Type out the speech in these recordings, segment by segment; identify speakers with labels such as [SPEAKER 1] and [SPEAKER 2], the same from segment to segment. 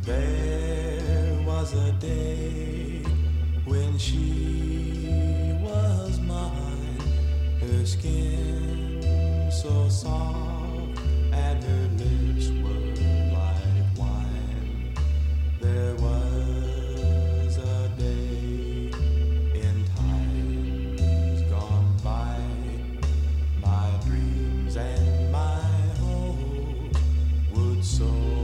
[SPEAKER 1] There was a day when she was mine, her skin so soft and her lips were like wine. There was a day in times gone by, my dreams and my hopes would soar.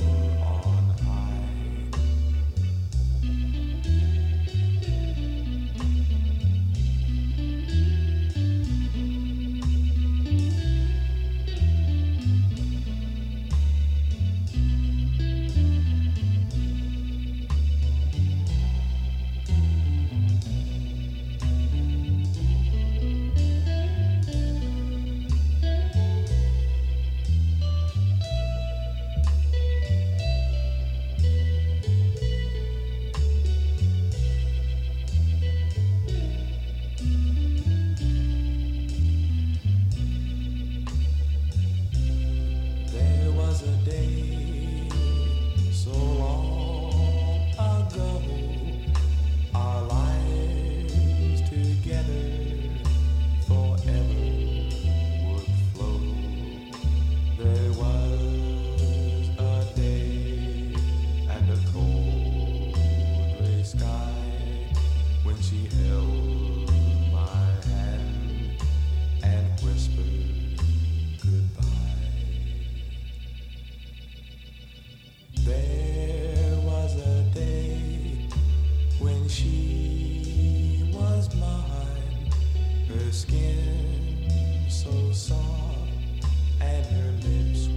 [SPEAKER 1] She was mine, her skin so soft and her lips